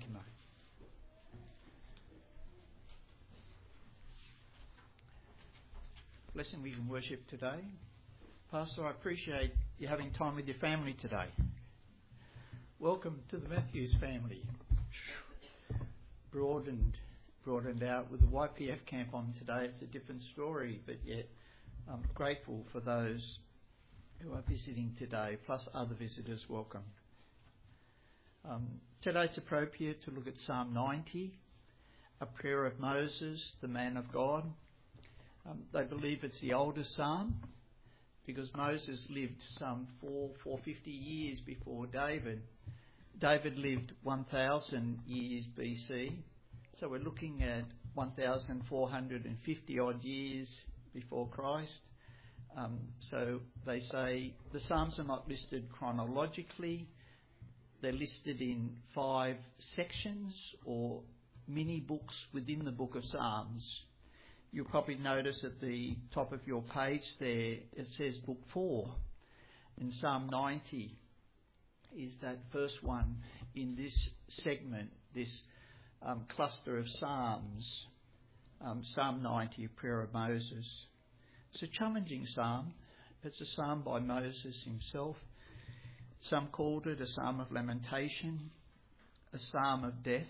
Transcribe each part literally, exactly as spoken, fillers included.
No. Blessing we can worship today. Pastor, I appreciate you having time with your family today. Welcome to the Matthews family. Broadened, broadened out with the Y P F camp on today. It's a different story, but yet I'm grateful for those who are visiting today, plus other visitors. Welcome. Um, today it's appropriate to look at Psalm ninety, a prayer of Moses, the man of God. Um, they believe it's the oldest psalm because Moses lived some four, four hundred fifty years before David. David lived one thousand years B C, so we're looking at one thousand four hundred fifty odd years before Christ. Um, so they say the Psalms are not listed chronologically. They're listed in five sections or mini books within the book of Psalms. You'll probably notice at the top of your page there it says book four. And Psalm ninety is that first one in this segment, this um, cluster of Psalms. Um, Psalm ninety, a prayer of Moses. It's a challenging psalm. It's a psalm by Moses himself. Some called it a psalm of lamentation, a psalm of death,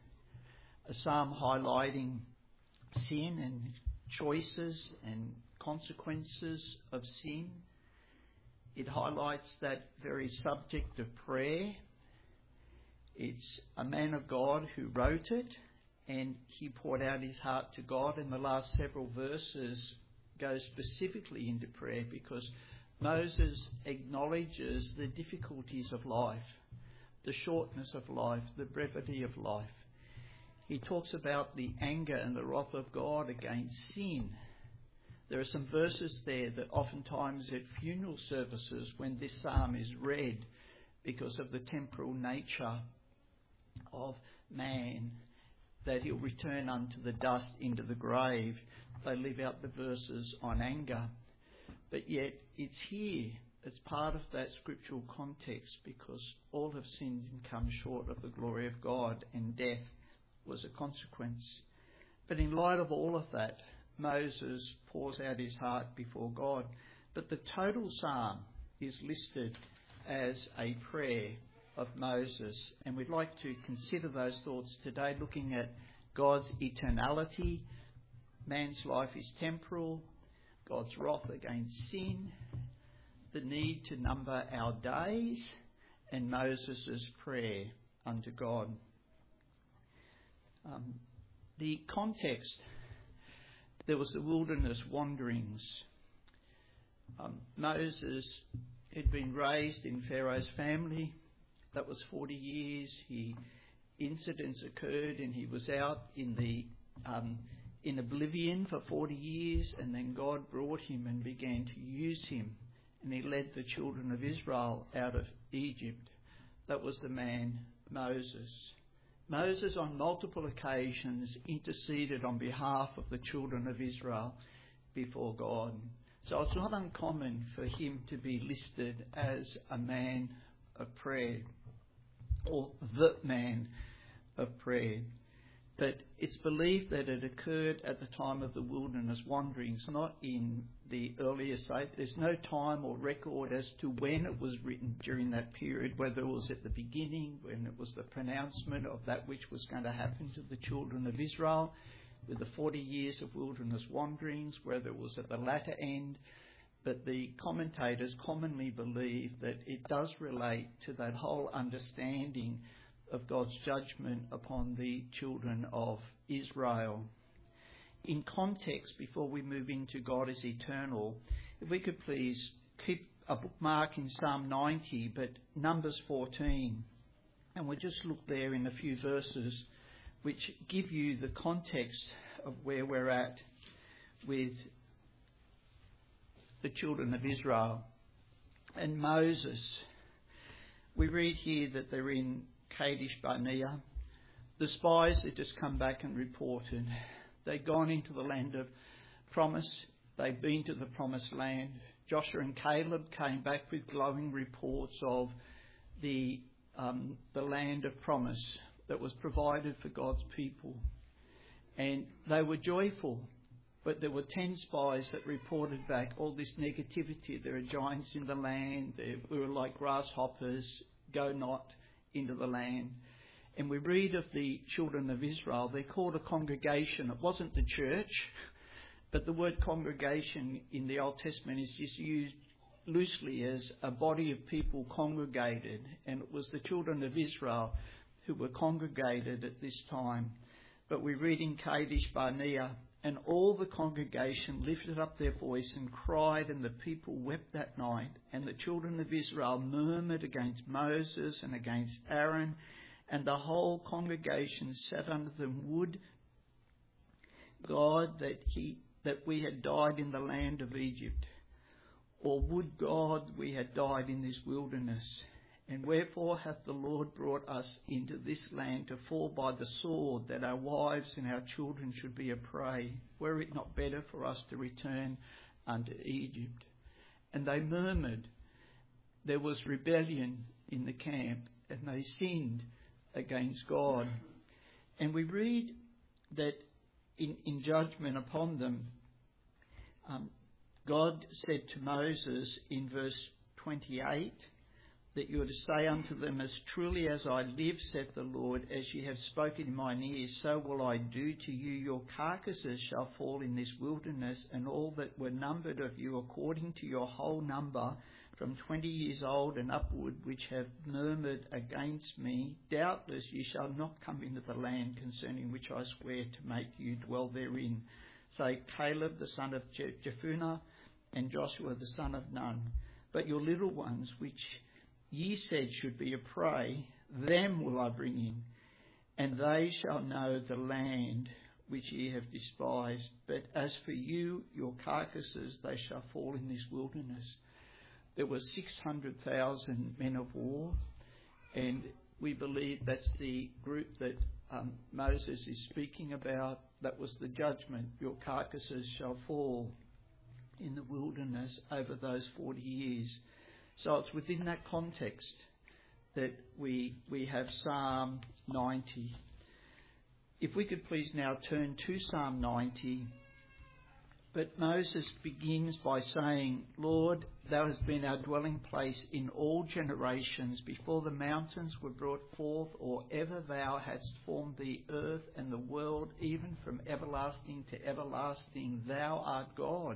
a psalm highlighting sin and choices and consequences of sin. It highlights that very subject of prayer. It's a man of God who wrote it, and he poured out his heart to God. And the last several verses go specifically into prayer because Moses acknowledges the difficulties of life, the shortness of life, the brevity of life. He talks about the anger and the wrath of God against sin. There are some verses there that oftentimes at funeral services, when this psalm is read, because of the temporal nature of man, that he'll return unto the dust, into the grave, they leave out the verses on anger. But yet it's here, it's part of that scriptural context, because all have sinned and come short of the glory of God, and death was a consequence. But in light of all of that, Moses pours out his heart before God. But the total psalm is listed as a prayer of Moses. And we'd like to consider those thoughts today, looking at God's eternality. Man's life is temporal. God's wrath against sin. The need to number our days. And Moses' prayer unto God. Um, the context, there was the wilderness wanderings. Um, Moses had been raised in Pharaoh's family. That was forty years. He incidents occurred and he was out in the um, in oblivion for forty years, and then God brought him and began to use him, and he led the children of Israel out of Egypt. That was the man Moses. Moses on multiple occasions interceded on behalf of the children of Israel before God. So it's not uncommon for him to be listed as a man of prayer, or the man of prayer. But it's believed that it occurred at the time of the wilderness wanderings, not in the earlier state. There's no time or record as to when it was written during that period, whether it was at the beginning, when it was the pronouncement of that which was going to happen to the children of Israel, with the forty years of wilderness wanderings, whether it was at the latter end. But the commentators commonly believe that it does relate to that whole understanding of God's judgment upon the children of Israel. In context, before we move into God is eternal, if we could please keep a bookmark in Psalm ninety, but Numbers fourteen, and we'll just look there in a few verses which give you the context of where we're at with the children of Israel and Moses. We read here that they're in Kadesh Barnea. The spies had just come back and reported. They'd gone into the land of promise. They'd been to the promised land. Joshua and Caleb came back with glowing reports of the um, the land of promise that was provided for God's people. And they were joyful, but there were ten spies that reported back all this negativity. There are giants in the land. We were like grasshoppers. Go not into the land. And we read of the children of Israel. They're called a congregation. It wasn't the church, but the word congregation in the Old Testament is just used loosely as a body of people congregated. And it was the children of Israel who were congregated at this time. But we read in Kadesh Barnea, and all the congregation lifted up their voice and cried, and the people wept that night. And the children of Israel murmured against Moses and against Aaron, and the whole congregation said unto them, Would God that he that we had died in the land of Egypt, or would God we had died in this wilderness? And wherefore hath the Lord brought us into this land to fall by the sword, that our wives and our children should be a prey? Were it not better for us to return unto Egypt? And they murmured. There was rebellion in the camp, and they sinned against God. And we read that in, in judgment upon them, um, God said to Moses in verse twenty-eight, that you are to say unto them, As truly as I live, saith the Lord, as ye have spoken in mine ears, so will I do to you. Your carcasses shall fall in this wilderness, and all that were numbered of you according to your whole number, from twenty years old and upward, which have murmured against me, doubtless ye shall not come into the land concerning which I swear to make you dwell therein. Say Caleb the son of Jephunneh and Joshua the son of Nun. But your little ones, which ye said should be a prey, them will I bring in, and they shall know the land which ye have despised. But as for you, your carcasses, they shall fall in this wilderness. There were six hundred thousand men of war, and we believe that's the group that um, Moses is speaking about. That was the judgment. Your carcasses shall fall in the wilderness over those forty years. So it's within that context that we we have Psalm ninety. If we could please now turn to Psalm ninety. But Moses begins by saying, Lord, thou hast been our dwelling place in all generations, before the mountains were brought forth, or ever thou hadst formed the earth and the world, even from everlasting to everlasting, thou art God.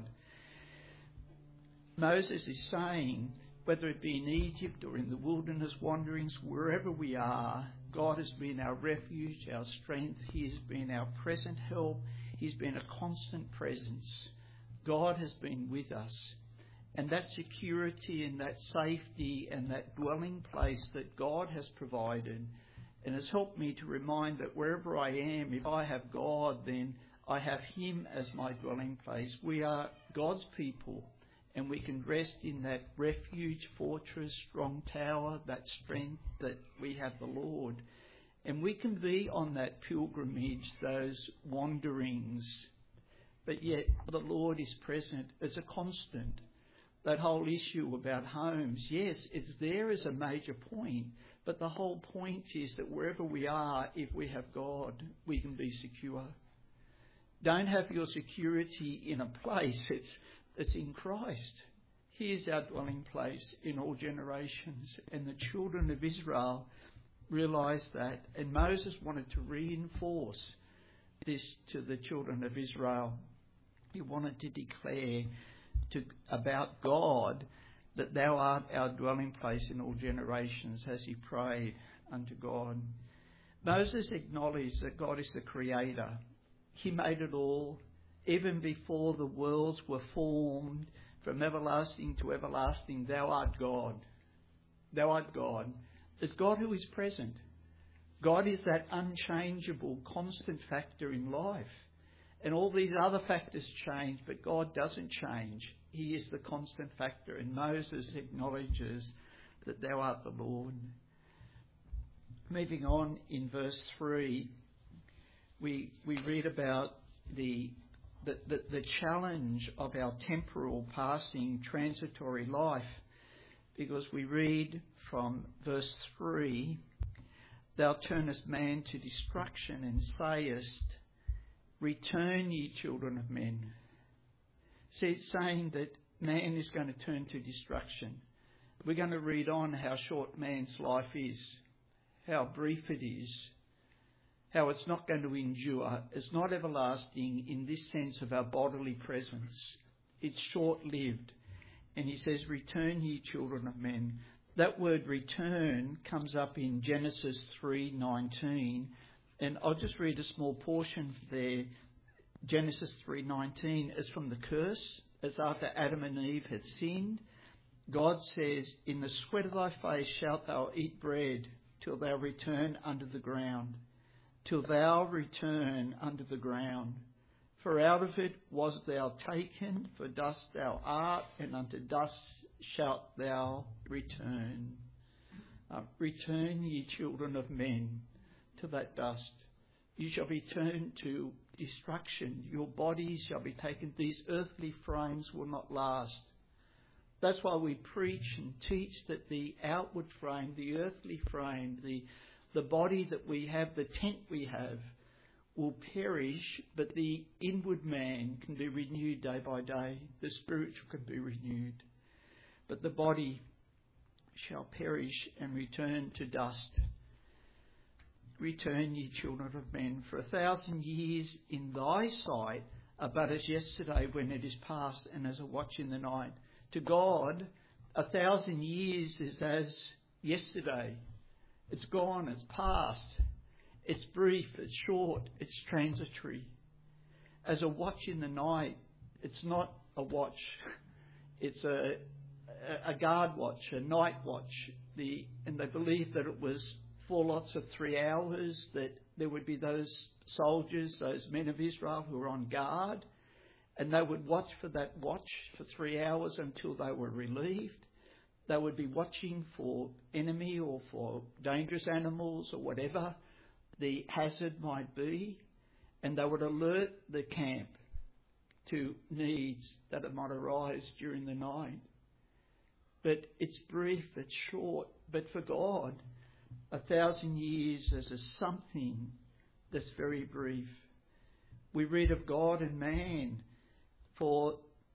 Moses is saying, whether it be in Egypt or in the wilderness wanderings, wherever we are, God has been our refuge, our strength. He has been our present help. He's been a constant presence. God has been with us. And that security and that safety and that dwelling place that God has provided, and has helped me to remind that wherever I am, if I have God, then I have Him as my dwelling place. We are God's people, and we can rest in that refuge, fortress, strong tower, that strength that we have the Lord. And we can be on that pilgrimage, those wanderings, but yet the Lord is present as a constant. That whole issue about homes, yes, it's there as a major point, but the whole point is that wherever we are, if we have God, we can be secure. Don't have your security in a place, it's, it's in Christ. He is our dwelling place in all generations. And the children of Israel realised that, and Moses wanted to reinforce this to the children of Israel. He wanted to declare to, about God that thou art our dwelling place in all generations, as he prayed unto God. Moses acknowledged that God is the creator. He made it all. Even before the worlds were formed, from everlasting to everlasting, thou art God. Thou art God. It's God who is present. God is that unchangeable, constant factor in life. And all these other factors change, but God doesn't change. He is the constant factor. And Moses acknowledges that thou art the Lord. Moving on in verse three, we we read about the the, the, the challenge of our temporal, passing, transitory life, because we read from verse three, Thou turnest man to destruction and sayest, return ye children of men. See, it's saying that man is going to turn to destruction. We're going to read on how short man's life is, how brief it is, how it's not going to endure. It's not everlasting in this sense of our bodily presence. It's short-lived. And he says, return ye children of men. That word return comes up in Genesis three nineteen. And I'll just read a small portion there. Genesis three nineteen is from the curse. It's after Adam and Eve had sinned. God says, in the sweat of thy face shalt thou eat bread till thou return unto the ground. Till thou return unto the ground. For out of it was thou taken, for dust thou art, and unto dust shalt thou return. Uh, return, ye children of men, to that dust. You shall be turned to destruction. Your bodies shall be taken. These earthly frames will not last. That's why we preach and teach that the outward frame, the earthly frame, the, the body that we have, the tent we have, will perish, but the inward man can be renewed day by day. The spiritual can be renewed. But the body shall perish and return to dust. Return, ye children of men, for a thousand years in thy sight are but as yesterday when it is past, and as a watch in the night. To God, a thousand years is as yesterday. It's gone, it's past. It's brief, it's short, it's transitory. As a watch in the night, it's not a watch. It's a, a guard watch, a night watch. The, and they believed that it was four lots of three hours, that there would be those soldiers, those men of Israel who were on guard, and they would watch for that watch for three hours until they were relieved. They would be watching for enemy or for dangerous animals or whatever the hazard might be, and they would alert the camp to needs that it might arise during the night. But it's brief, it's short, but for God, a thousand years is a something that's very brief. We read of God and man, for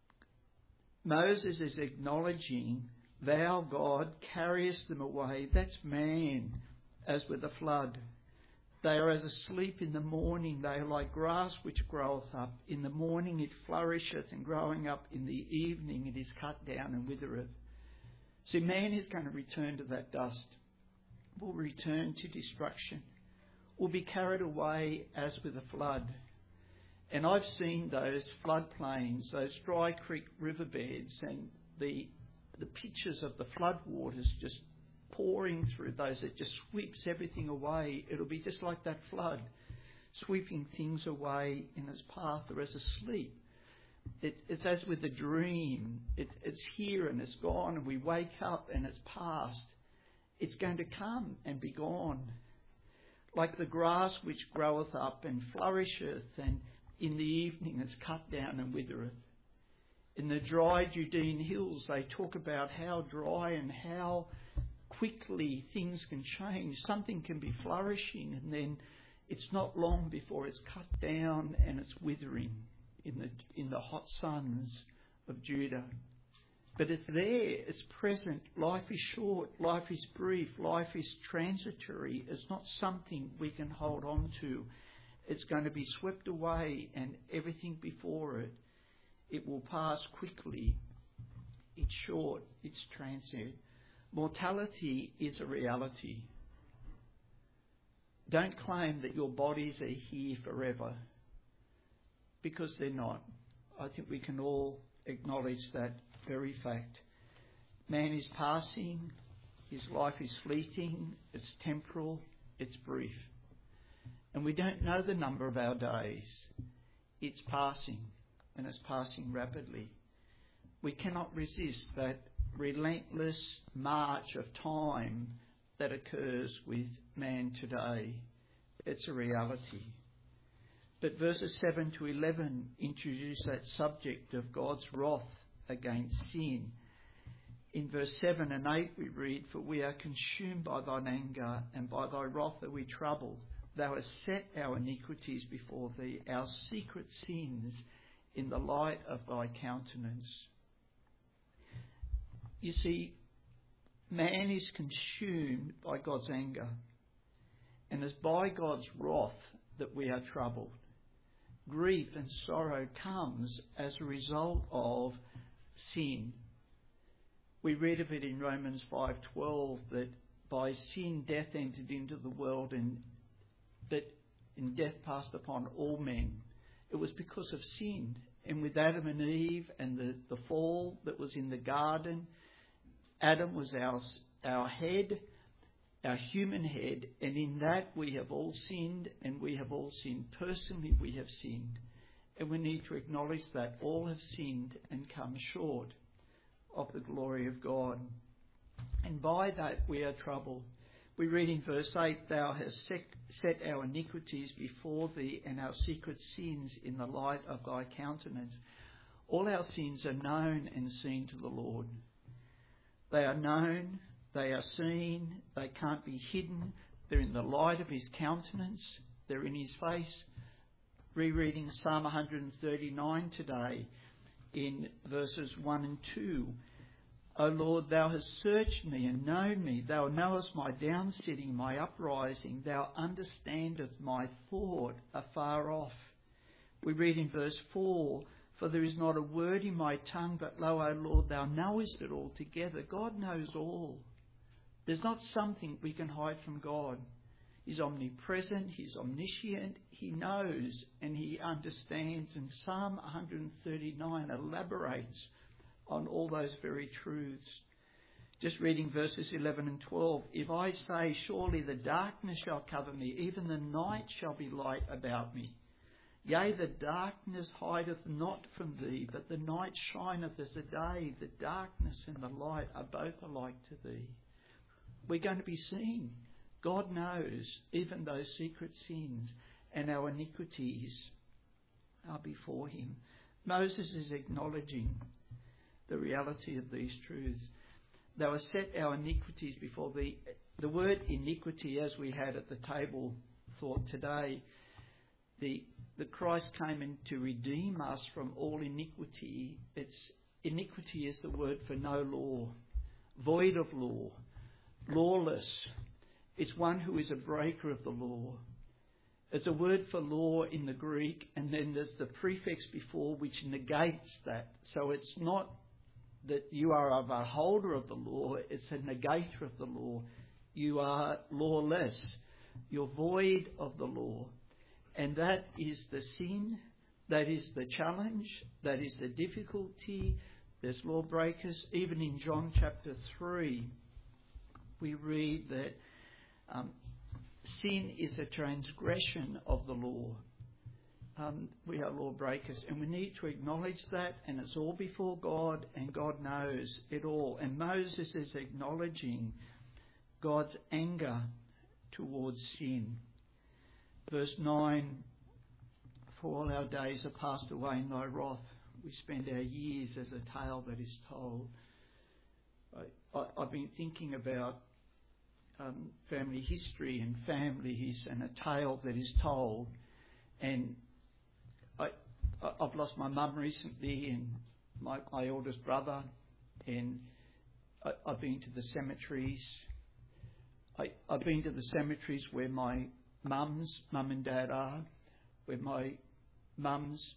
Moses is acknowledging, thou, God, carriest them away. That's man, as with a flood. They are as asleep in the morning. They are like grass which groweth up. In the morning it flourisheth, and growing up in the evening it is cut down and withereth. See, man is going to return to that dust. Will return to destruction. Will be carried away as with a flood. And I've seen those floodplains, those dry creek riverbeds, and the the pictures of the flood waters just pouring through those. It just sweeps everything away. It'll be just like that flood, sweeping things away in its path or as a sleep. It, it's as with a dream. It, it's here and it's gone, and we wake up and it's past. It's going to come and be gone. Like the grass which groweth up and flourisheth, and in the evening it's cut down and withereth. In the dry Judean hills, they talk about how dry and how quickly things can change. Something can be flourishing, and then it's not long before it's cut down and it's withering in the in the hot suns of Judah. But it's there, it's present. Life is short, life is brief, life is transitory. It's not something we can hold on to. It's going to be swept away, and everything before it, it will pass quickly. It's short, it's transient. Mortality is a reality. Don't claim that your bodies are here forever, because they're not. I think we can all acknowledge that very fact. Man is passing, his life is fleeting, it's temporal, it's brief. And we don't know the number of our days. It's passing, and it's passing rapidly. We cannot resist that relentless march of time that occurs with man today. It's a reality. But verses seven to eleven introduce that subject of God's wrath against sin. In verse seven and eight we read, "For we are consumed by thine anger, and by thy wrath are we troubled. Thou hast set our iniquities before thee, our secret sins in the light of thy countenance." You see, man is consumed by God's anger, and it's by God's wrath that we are troubled. Grief and sorrow comes as a result of sin. We read of it in Romans five twelve that by sin death entered into the world, and that in death passed upon all men. It was because of sin. And with Adam and Eve and the, the fall that was in the garden, Adam was our, our head, our human head, and in that we have all sinned, and we have all sinned. Personally, we have sinned. And we need to acknowledge that all have sinned and come short of the glory of God. And by that we are troubled. We read in verse eight, "Thou hast set, set our iniquities before thee, and our secret sins in the light of thy countenance." All our sins are known and seen to the Lord. They are known, they are seen, they can't be hidden. They're in the light of his countenance, they're in his face. Rereading Psalm one thirty-nine today in verses one and two. "O Lord, thou hast searched me and known me. Thou knowest my downsitting, my uprising. Thou understandest my thought afar off." We read in verse four, "For there is not a word in my tongue, but lo, O Lord, thou knowest it altogether." God knows all. There's not something we can hide from God. He's omnipresent, he's omniscient, he knows and he understands. And Psalm one thirty-nine elaborates on all those very truths. Just reading verses eleven and twelve. "If I say, surely the darkness shall cover me, even the night shall be light about me. Yea, the darkness hideth not from thee, but the night shineth as a day. The darkness and the light are both alike to thee." We're going to be seen. God knows even those secret sins, and our iniquities are before him. Moses is acknowledging the reality of these truths. "Thou hast set our iniquities before thee." The word iniquity, as we had at the table thought today, the the Christ came in to redeem us from all iniquity. It's iniquity is the word for no law, void of law, lawless. It's one who is a breaker of the law. It's a word for law in the Greek, and then there's the prefix before which negates that. So it's not that you are a beholder of the law, it's a negator of the law. You are lawless. You're void of the law. And that is the sin, that is the challenge, that is the difficulty. There's lawbreakers. Even in John chapter three, we read that um, sin is a transgression of the law. Um, we are lawbreakers, and we need to acknowledge that, and it's all before God, and God knows it all. And Moses is acknowledging God's anger towards sin. Verse nine, "For all our days are passed away in thy wrath. We spend our years as a tale that is told." I, I, I've been thinking about um, family history and families and a tale that is told. And I, I, I've lost my mum recently and my, my oldest brother. And I, I've been to the cemeteries. I, I've been to the cemeteries where my mums, mum and dad are, where my mums,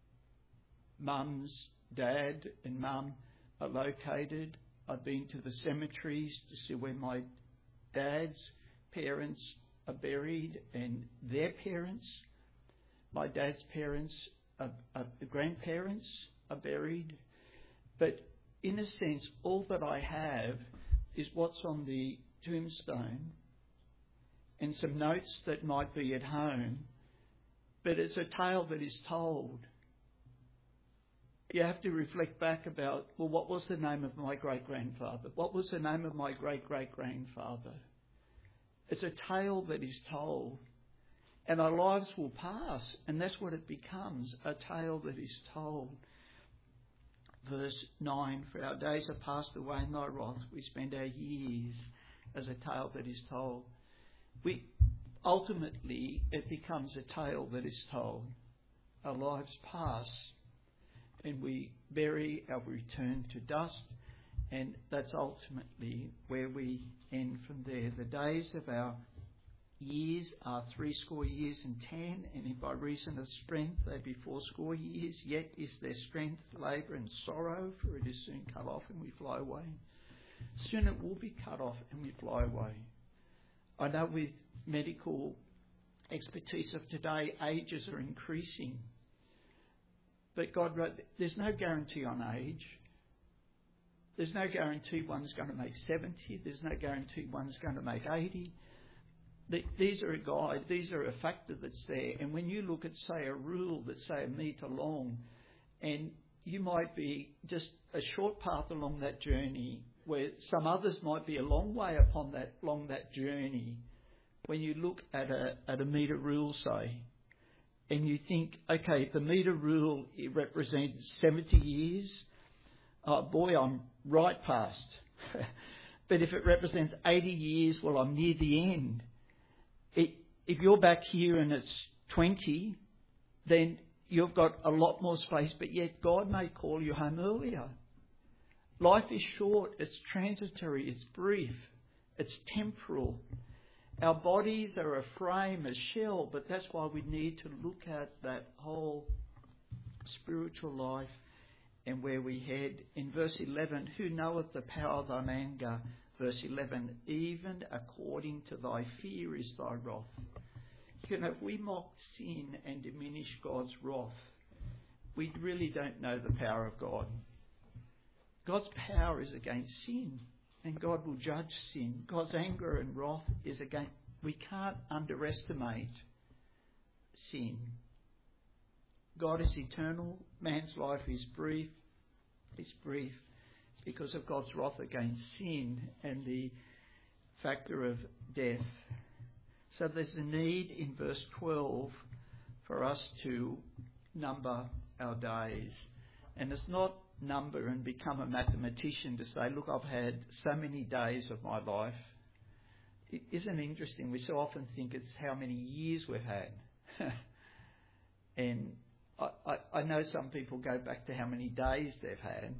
mums, dad and mum are located. I've been to the cemeteries to see where my dad's parents are buried and their parents, my dad's parents, are, are, the grandparents are buried. But in a sense, all that I have is what's on the tombstone and some notes that might be at home, but it's a tale that is told. You have to reflect back about, well, what was the name of my great-grandfather? What was the name of my great-great-grandfather? It's a tale that is told. And our lives will pass, and that's what it becomes, a tale that is told. Verse nine, for our days are passed away in thy wrath. We spend our years as a tale that is told. We ultimately, it becomes a tale that is told. Our lives pass and we bury our return to dust, and that's ultimately where we end from there. The days of our years are threescore years and ten, and if by reason of strength they be fourscore years, yet is their strength labour and sorrow, for it is soon cut off and we fly away. Soon it will be cut off and we fly away. I know with medical expertise of today, ages are increasing. But God wrote, there's no guarantee on age. There's no guarantee one's going to make seventy. There's no guarantee one's going to make eighty. These are a guide. These are a factor that's there. And when you look at, say, a rule that's, say, a metre long, and you might be just a short path along that journey, where some others might be a long way upon that, along that journey. When you look at a at a metre rule, say, and you think, okay, the metre rule, it represents seventy years. Oh, boy, I'm right past. But if it represents eighty years, well, I'm near the end. It, if you're back here and it's twenty, then you've got a lot more space, but yet God may call you home earlier. Life is short, it's transitory, it's brief, it's temporal. Our bodies are a frame, a shell, but that's why we need to look at that whole spiritual life and where we head. In verse eleven, who knoweth the power of thine anger? Verse eleven, even according to thy fear is thy wrath. You know, if we mock sin and diminish God's wrath, we really don't know the power of God. God's power is against sin, and God will judge sin. God's anger and wrath is against... We can't underestimate sin. God is eternal. Man's life is brief. It's brief because of God's wrath against sin and the factor of death. So there's a need in verse twelve for us to number our days. And it's not number and become a mathematician to say, look, I've had so many days of my life. It isn't interesting. We so often think it's how many years we've had. And I, I, I know some people go back to how many days they've had.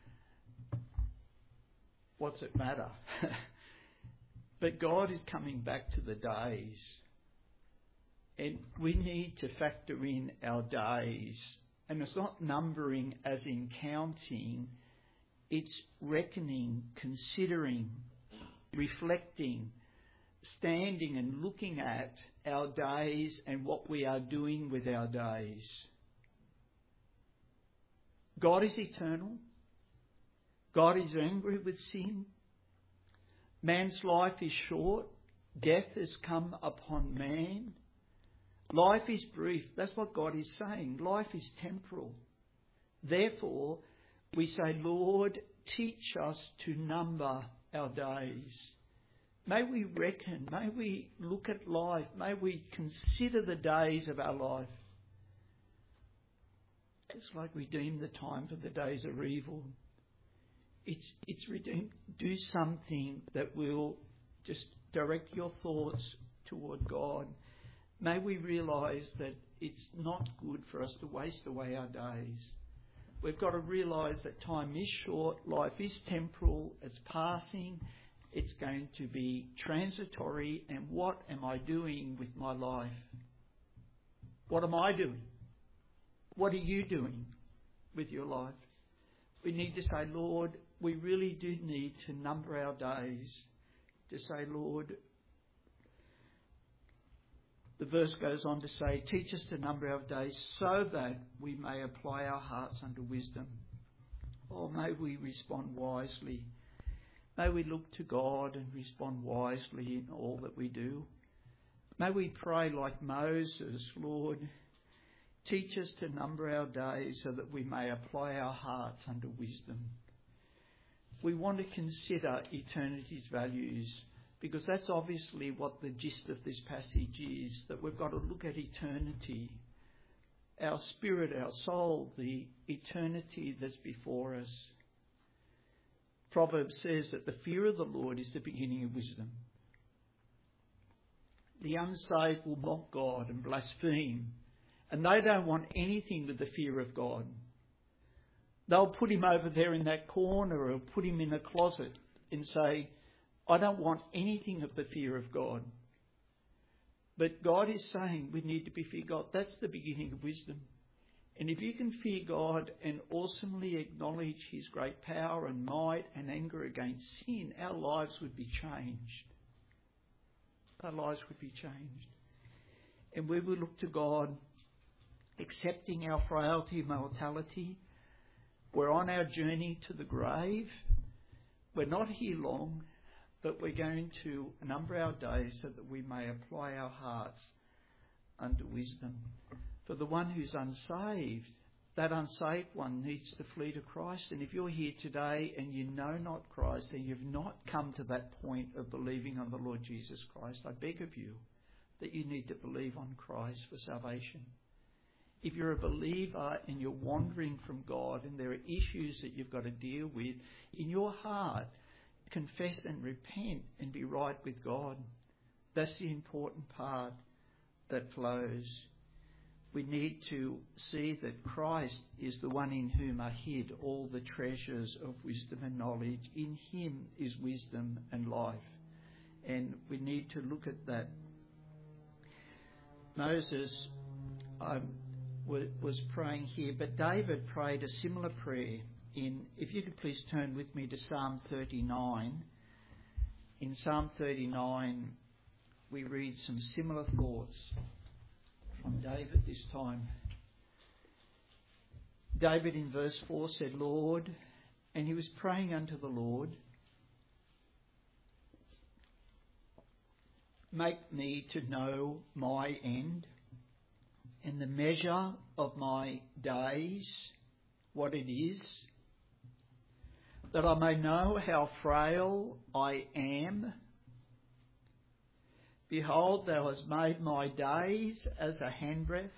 What's it matter? But God is coming back to the days. And we need to factor in our days. And it's not numbering as in counting. It's reckoning, considering, reflecting, standing and looking at our days and what we are doing with our days. God is eternal. God is angry with sin. Man's life is short. Death has come upon man. Life is brief. That's what God is saying. Life is temporal. Therefore, we say, Lord, teach us to number our days. May we reckon, may we look at life, may we consider the days of our life. It's like redeem the time for the days of evil. It's it's redeem. Do something that will just direct your thoughts toward God. May we realise that it's not good for us to waste away our days. We've got to realise that time is short, life is temporal, it's passing, it's going to be transitory, and what am I doing with my life? What am I doing? What are you doing with your life? We need to say, Lord, we really do need to number our days. To say, Lord, the verse goes on to say, teach us to number our days so that we may apply our hearts unto wisdom. Oh, may we respond wisely. May we look to God and respond wisely in all that we do. May we pray like Moses, Lord, teach us to number our days so that we may apply our hearts unto wisdom. We want to consider eternity's values, because that's obviously what the gist of this passage is, that we've got to look at eternity. our spirit, our soul, the eternity that's before us. Proverbs says that the fear of the Lord is the beginning of wisdom. The unsaved will mock God and blaspheme, and they don't want anything with the fear of God. They'll put him over there in that corner or put him in a closet and say, I don't want anything of the fear of God. But God is saying we need to be fear God. That's the beginning of wisdom. And if you can fear God and awesomely acknowledge his great power and might and anger against sin, our lives would be changed. Our lives would be changed. And we will look to God, accepting our frailty, mortality. We're on our journey to the grave. We're not here long, but we're going to number our days so that we may apply our hearts unto wisdom. For the one who's unsaved, that unsaved one needs to flee to Christ. And if you're here today and you know not Christ, and you've not come to that point of believing on the Lord Jesus Christ, I beg of you that you need to believe on Christ for salvation. If you're a believer and you're wandering from God and there are issues that you've got to deal with, in your heart, confess and repent and be right with God. That's the important part that flows. We need to see that Christ is the one in whom are hid all the treasures of wisdom and knowledge. In him is wisdom and life. And we need to look at that. Moses um, was praying here, but David prayed a similar prayer in, if you could please turn with me to Psalm thirty-nine. In Psalm thirty-nine, we read some similar thoughts from David this time. David in verse four said, Lord, and he was praying unto the Lord, make me to know my end and the measure of my days, what it is, that I may know how frail I am. Behold, thou hast made my days as a handbreadth,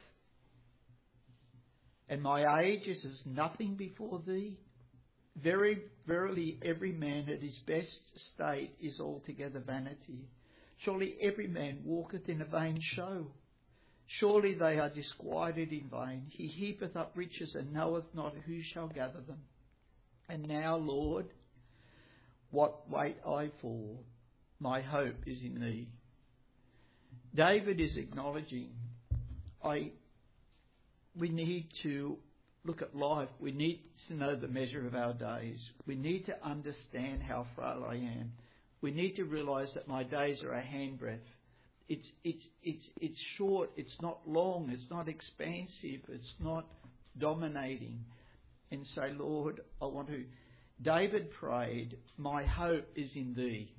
and my age is as nothing before thee. Very verily, every man at his best state is altogether vanity. Surely every man walketh in a vain show. Surely they are disquieted in vain. He heapeth up riches and knoweth not who shall gather them. And now, Lord, what wait I for? My hope is in thee. David is acknowledging, I, we need to look at life. We need to know the measure of our days. We need to understand how frail I am. We need to realise that my days are a handbreadth. It's, it's, it's, it's short, it's not long, it's not expansive, it's not dominating. And say, Lord, I want to... David prayed, my hope is in thee.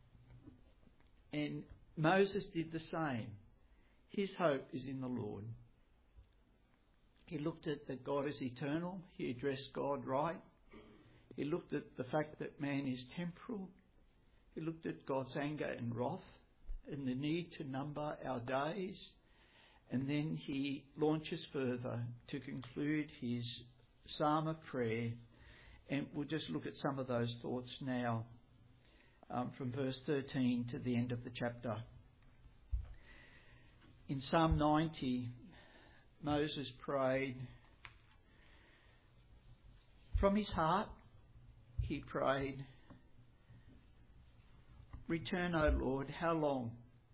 And Moses did the same. His hope is in the Lord. He looked at that God is eternal. He addressed God right. He looked at the fact that man is temporal. He looked at God's anger and wrath and the need to number our days. And then he launches further to conclude his psalm of prayer. And we'll just look at some of those thoughts now, um, from verse thirteen to the end of the chapter. In Psalm ninety, Moses prayed from his heart. He prayed, return, O Lord, how long?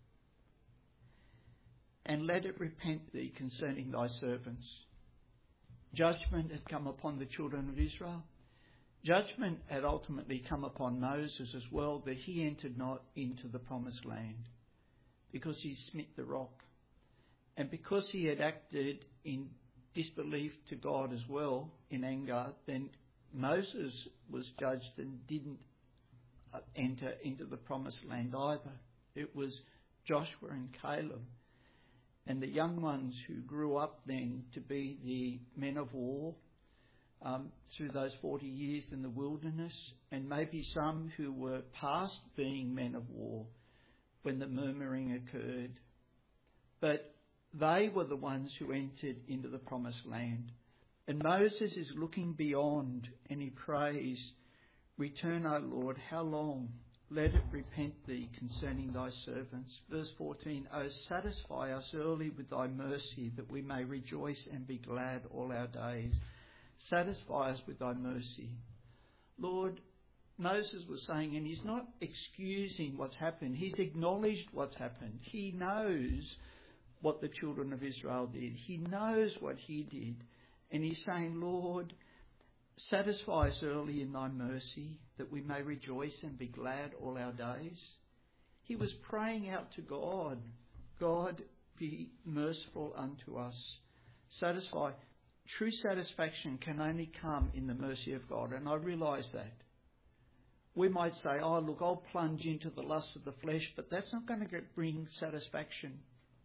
And let it repent thee concerning thy servants. Judgment had come upon the children of Israel. Judgment had ultimately come upon Moses as well, that he entered not into the promised land because he smit the rock. And because he had acted in disbelief to God as well, in anger, then Moses was judged and didn't enter into the promised land either. It was Joshua and Caleb and the young ones who grew up then to be the men of war um, through those forty years in the wilderness, and maybe some who were past being men of war when the murmuring occurred. But they were the ones who entered into the promised land. And Moses is looking beyond and he prays, "Return, O Lord, how long? Let it repent thee concerning thy servants." Verse fourteen, "O satisfy us early with thy mercy, that we may rejoice and be glad all our days." Satisfy us with thy mercy. Lord, Moses was saying, and he's not excusing what's happened, he's acknowledged what's happened. He knows what the children of Israel did. He knows what he did. And he's saying, "Lord, satisfy us early in thy mercy, that we may rejoice and be glad all our days." He was praying out to God, "God, be merciful unto us. Satisfy." True satisfaction can only come in the mercy of God, and I realise that. We might say, "Oh, look, I'll plunge into the lust of the flesh," but that's not going to bring satisfaction.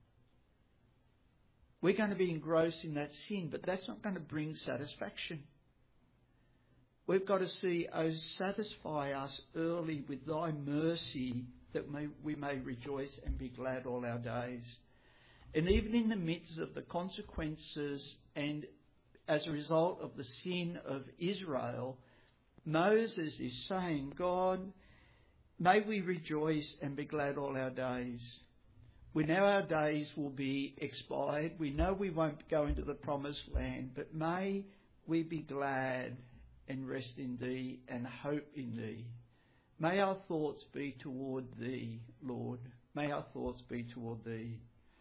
We're going to be engrossed in that sin, but that's not going to bring satisfaction. We've got to see, "Oh, satisfy us early with thy mercy, that may, we may rejoice and be glad all our days." And even in the midst of the consequences and as a result of the sin of Israel, Moses is saying, "God, may we rejoice and be glad all our days." We know our days will be expired. We know we won't go into the promised land, but may we be glad and rest in thee and hope in thee. May our thoughts be toward thee, Lord. May our thoughts be toward thee.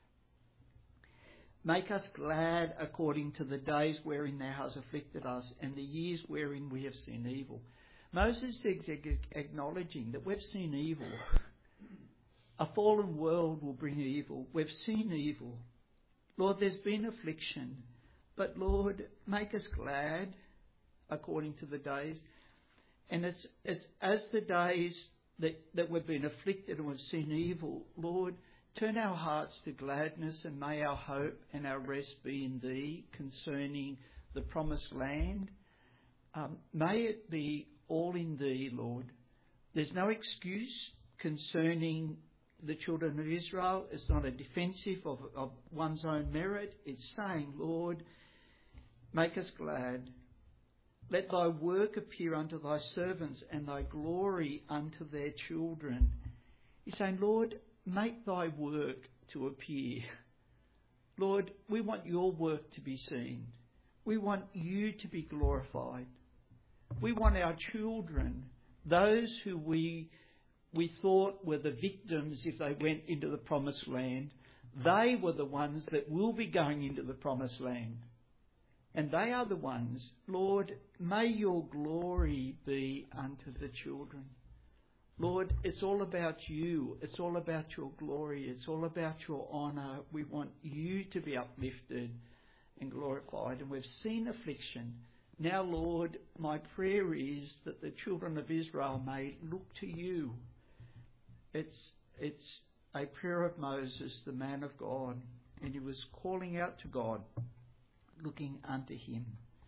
Make us glad according to the days wherein thou hast afflicted us, and the years wherein we have seen evil. Moses is acknowledging that we've seen evil. A fallen world will bring evil. We've seen evil. Lord, there's been affliction. But Lord, make us glad according to the days. And it's it's as the days that, that we've been afflicted and we've seen evil, Lord, turn our hearts to gladness, and may our hope and our rest be in thee concerning the promised land. Um, may it be all in thee, Lord. There's no excuse concerning the children of Israel. It's not a defensive of, of one's own merit. It's saying, "Lord, make us glad. Let thy work appear unto thy servants, and thy glory unto their children." He's saying, "Lord, make thy work to appear." Lord, we want your work to be seen. We want you to be glorified. We want our children, those who we we thought were the victims if they went into the promised land, they were the ones that will be going into the promised land. And they are the ones, Lord, may your glory be unto the children. Lord, it's all about you. It's all about your glory. It's all about your honour. We want you to be uplifted and glorified. And we've seen affliction. Now, Lord, my prayer is that the children of Israel may look to you. It's, it's a prayer of Moses, the man of God. And he was calling out to God, looking unto him.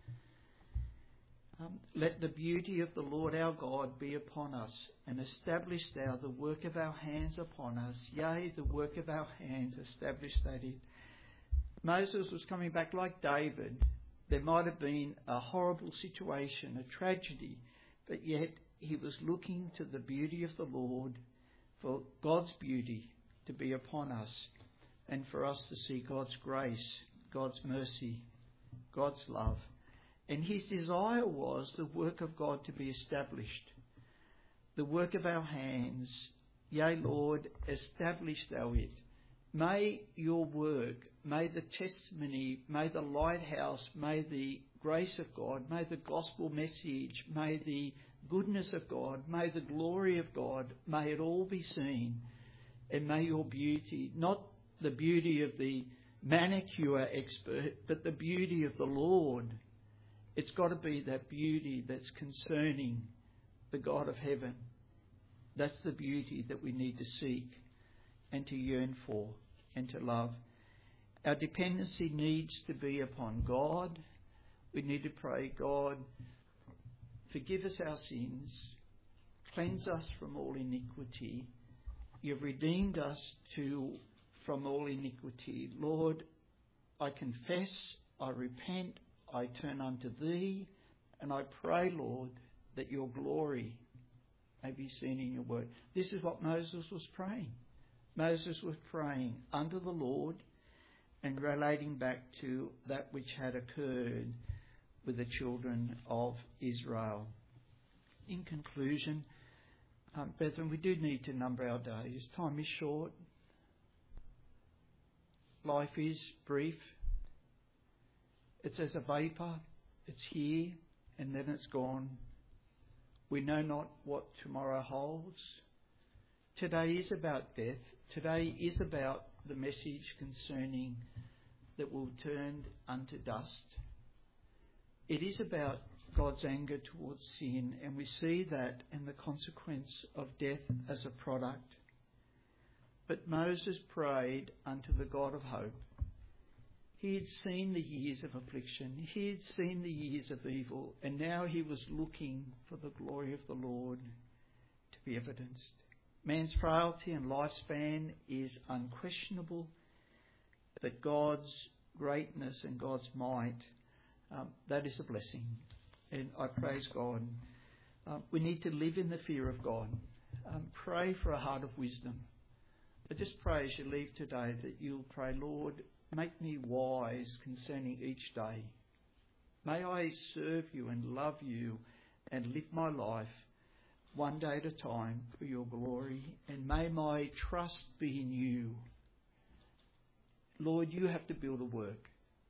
Um, let the beauty of the Lord our God be upon us, and establish thou the work of our hands upon us. Yea, the work of our hands, establish that it. Moses was coming back like David. There might have been a horrible situation, a tragedy, but yet he was looking to the beauty of the Lord, for God's beauty to be upon us, and for us to see God's grace, God's mercy, God's love. And his desire was the work of God to be established. The work of our hands, yea, Lord, establish thou it. May your work, may the testimony, may the lighthouse, may the grace of God, may the gospel message, may the goodness of God, may the glory of God, may it all be seen. And may your beauty, not the beauty of the manicure expert, but the beauty of the Lord. It's got to be that beauty that's concerning the God of heaven. That's the beauty that we need to seek and to yearn for and to love. Our dependency needs to be upon God. We need to pray, God, forgive us our sins, cleanse us from all iniquity. You've redeemed us to from all iniquity. Lord, I confess, I repent, I turn unto thee, and I pray, Lord, that your glory may be seen in your word. This is what Moses was praying. Moses was praying unto the Lord and relating back to that which had occurred with the children of Israel. In conclusion, um, brethren, we do need to number our days. Time is short. Life is brief. It's as a vapour. It's here and then it's gone. We know not what tomorrow holds. Today is about death. Today is about the message concerning that will turn unto dust. It is about God's anger towards sin, and we see that in the consequence of death as a product. But Moses prayed unto the God of hope. He had seen the years of affliction. He had seen the years of evil, and now he was looking for the glory of the Lord to be evidenced. Man's frailty and lifespan is unquestionable, but God's greatness and God's might, um, that is a blessing. And I praise God. Um, we need to live in the fear of God. Um, pray for a heart of wisdom. I just pray as you leave today that you'll pray, Lord, make me wise concerning each day. May I serve you and love you and live my life one day at a time for your glory, and may my trust be in you. Lord, you have to build a work.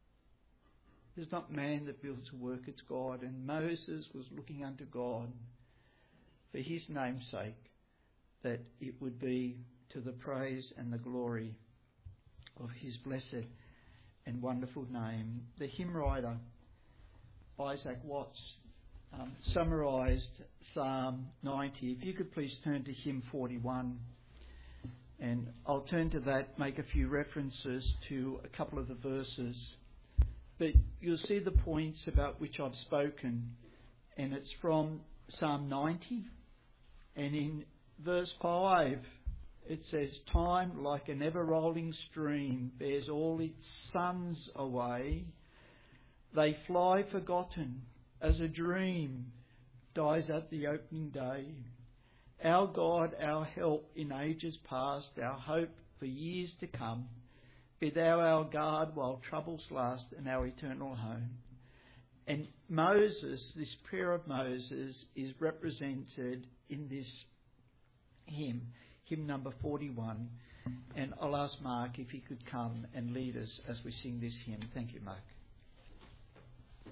It's not man that builds a work, it's God. And Moses was looking unto God for his name's sake, that it would be to the praise and the glory of his blessed and wonderful name. The hymn writer, Isaac Watts, um, summarised Psalm ninety. If you could please turn to hymn forty-one. And I'll turn to that, make a few references to a couple of the verses. But you'll see the points about which I've spoken. And it's from Psalm ninety. And in verse five, it says, time like an ever-rolling stream bears all its sons away. They fly forgotten as a dream dies at the opening day. Our God, our help in ages past, our hope for years to come, be thou our guard while troubles last and our eternal home. And Moses, this prayer of Moses, is represented in this hymn, hymn number forty-one. And I'll ask Mark if he could come and lead us as we sing this hymn. Thank you, Mark.